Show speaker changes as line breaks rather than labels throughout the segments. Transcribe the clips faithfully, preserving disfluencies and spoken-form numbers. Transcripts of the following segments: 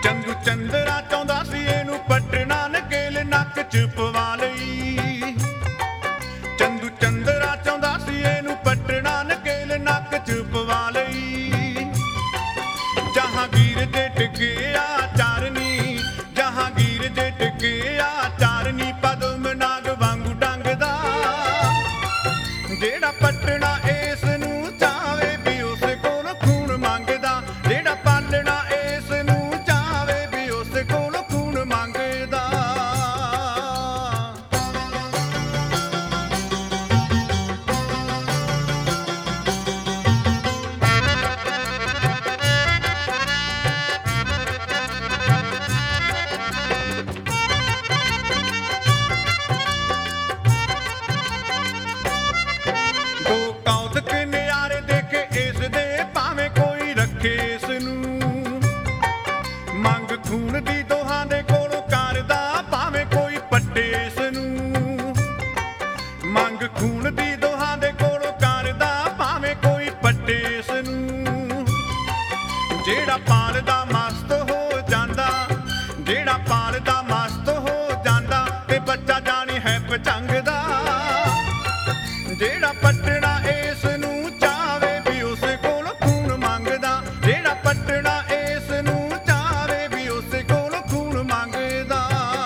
ਚੰਦੂ ਚੰਦਰਾ ਚਾਹੁੰਦਾ ਸੀ ਇਹਨੂੰ ਪੱਟਣਾ ਨਕੇਲ ਨੱਕ ਚ ਪਵਾ ਲਈ। ਚੰਦੂ ਚੰਦਰਾ ਚਾਹੁੰਦਾ ਸੀ ਇਹਨੂੰ ਪੱਟਣਾ ਨਕੇਲ ਨੱਕ ਚ ਪਵਾ ਲਈ। ਜਹਾਂਗੀਰ ਦੇ ਟਿਕਿਆ ਚਾਰਨੀ, ਜਹਾਂਗੀਰ ਦੇ ਟਿਕਿਆ ਚਾਰਨੀ ਪਦਮ ਨਾਗ ਵਾਂਗੂ ਡੰਗਦਾ। ਜਿਹੜਾ ਪੱਟਣਾ ਇਸ ਨੂੰ ਚਾਵੇ ਵੀ ਉਸ ਕੋਲ ਖੂਨ ਮੰਗਦਾ। ਜਿਹੜਾ ਪਾਲਣਾ ਇਸ ਨੂੰ ਚਾਵੇ ਵੀ ਉਸ ਕੋਲ ਖੂਨ ਮੰਗਦਾ। ਦੋ ਕੌਤਕ ਨਿਆਰੇ ਦੇਖੇ ਇਸ ਦੇ ਭਾਵੇਂ ਕੋਈ ਰੱਖੇ ਇਸ ਨੂੰ। ਮੰਗ ਖੂਨ ਦੀ ਦੋਹਾਂ ਦੇ ਕੋਲੋਂ ਕਰਦਾ ਭਾਵੇਂ ਕੋਈ ਪੱਟੇ ਇਸ ਨੂੰ। ਮੰਗ ਖੂਨ ਦੀ ਦੋਹਾਂ ਦੇ ਕੋਲੋਂ ਕਰਦਾ ਭਾਵੇਂ ਕੋਈ ਪੱਟੇ ਇਸ ਨੂੰ। ਜਿਹੜਾ ਪਾਲਦਾ ਮਸਤ ਹੋ ਜਾਂਦਾ, ਜਿਹੜਾ ਪਾਲਦਾ ਮਸਤ ਹੋ ਜਾਂਦਾ ਤੇ ਬੱਚਾ ਜਾਣੀ ਹੈ ਪਚੰਗਦਾ। ਜਿਹੜਾ ਪੱਟਣਾ ਇਸ ਨੂੰ ਚਾਵੇ ਵੀ ਉਸ ਕੋਲ ਖੂਨ ਮੰਗਦਾ। ਜਿਹੜਾ ਪੱਟਣਾ ਇਸ ਨੂੰ ਚਾਵੇ ਵੀ ਉਸ ਕੋਲ ਖੂਨ ਮੰਗਦਾ।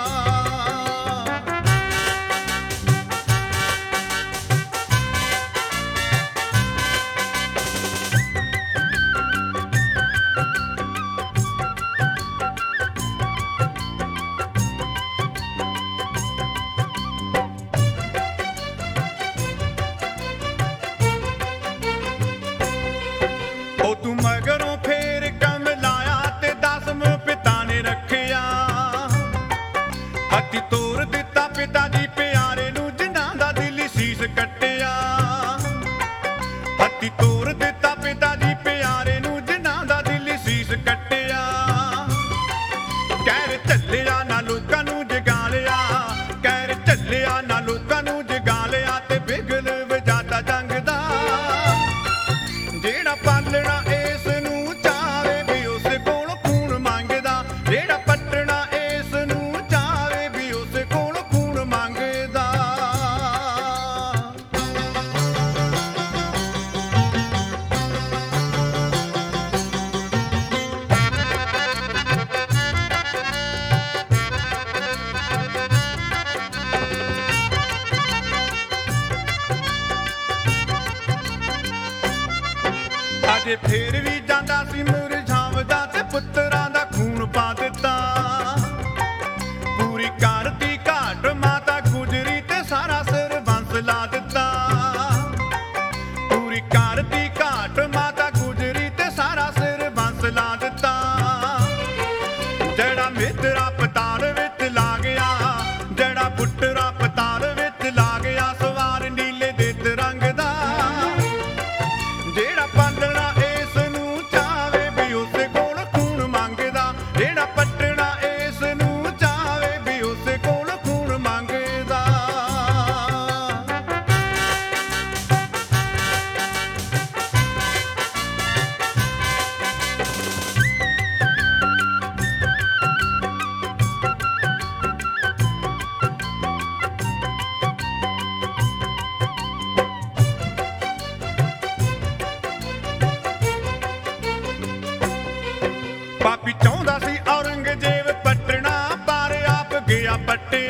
ਉਹ ਤੂੰ ਮਗਰੋਂ ਫੇਰ ਕੰਮ ਲਾਇਆ ਤੇ ਦਸਮ ਪਿਤਾ ਨੇ ਰੱਖਿਆ। ਹੱਥੀ ਤੋਰ ਦਿੱਤਾ ਪਿਤਾ ਜੀ ਪਿਆਰੇ ਨੂੰ ਜਿਨ੍ਹਾਂ ਦਾ ਦਿਲ ਸੀਸ ਕੱਟਿਆ। ਹੱਥੀ ਤੋਰ ਦਿੱਤਾ ਪਿਤਾ ਜੀ ਪਿਆਰੇ ਨੂੰ ਜਿਨ੍ਹਾਂ ਦਾ ਦਿਲ ਸੀਸ ਕੱਟਿਆ। ਕਹਿਰ ਝੱਲਿਆ ਨਾ ਲੋਕਾਂ ਨੂੰ ਜਗਾ ਲਿਆ, ਕਹਿਰ ਝੱਲਿਆ ਨਾ ਲੋਕਾਂ ਨੂੰ ਜਗਾ ਲਿਆ ਤੇ ਬਿਗਲ ਵਜਾਤਾ ਜੰਗ ਦਾ। ਜਿਹੜਾ ਪਾਲਣਾ ਇਸ ਨੂੰ ਚਾਵੇ ਵੀ ਉਸ ਕੋਲ ਖੂਨ ਮੰਗਦਾ। ਜਿਹੜਾ ਪੱਟਣਾ ਇਸ ਨੂੰ ਚਾਵੇ ਵੀ ਉਸ ਕੋਲ ਖੂਨ ਮੰਗਦਾ। ਅਜੇ ਫੇਰ ਵੀ ਜਾਂਦਾ ਸੀ ਮੁਰਝਾਵਦਾ ਤੇ ਪੁੱਤਰਾਂ ਦਾ ਖੂਨ ਪਾ ਦਿੱਤਾ। ਪੂਰੀ ਕਰਤੀ ਘਾਟ ਮਾਤਾ ਗੁਜਰੀ ਤੇ ਸਾਰਾ ਸਿਰ ਬੰਸ ਲਾ ਦਿੱਤਾ। ਪੂਰੀ ਕਰਤੀ ਘਾਟ ਮਾਤਾ ਗੁਜਰੀ ਤੇ ਸਾਰਾ ਸਿਰ ਬੰਸ ਲਾ ਦਿੱਤਾ। ਜਿਹੜਾ ਮਿੱਤਰਾ ਪਤਾਲ ਵਿੱਚ ਲਾ ਗਿਆ, ਜਿਹੜਾ ਪੁੱਤਰਾ ਪਤਾਲ ਵਿੱਚ ਲਾ ਗਿਆ ਸਵਾਰ ਨੀਲੇ ਦੇ ਤਿਰੰਗ ਦਾ। ਜਿਹੜਾ ਪਾਲਣਾ ਇਸ ਨੂੰ ਚਾਵੇ ਵੀ ਉਸ ਕੋਲ ਖੂਨ ਮੰਗਦਾ। ਜਿਹੜਾ ਪੱਟਣਾ ਇਸ ਨੂੰ ਚਾਵੇ ਵੀ ਉਸ ਕੋਲ ਖੂਨ ਮੰਗਦਾ। ਪਾਪੀ ਚਾਹੁੰਦਾ ਸੀ ਔਰੰਗਜ਼ੇਬ ਪੱਟਣਾ ਪਰ ਆਪ ਗਿਆ ਪੱਟਿਆ।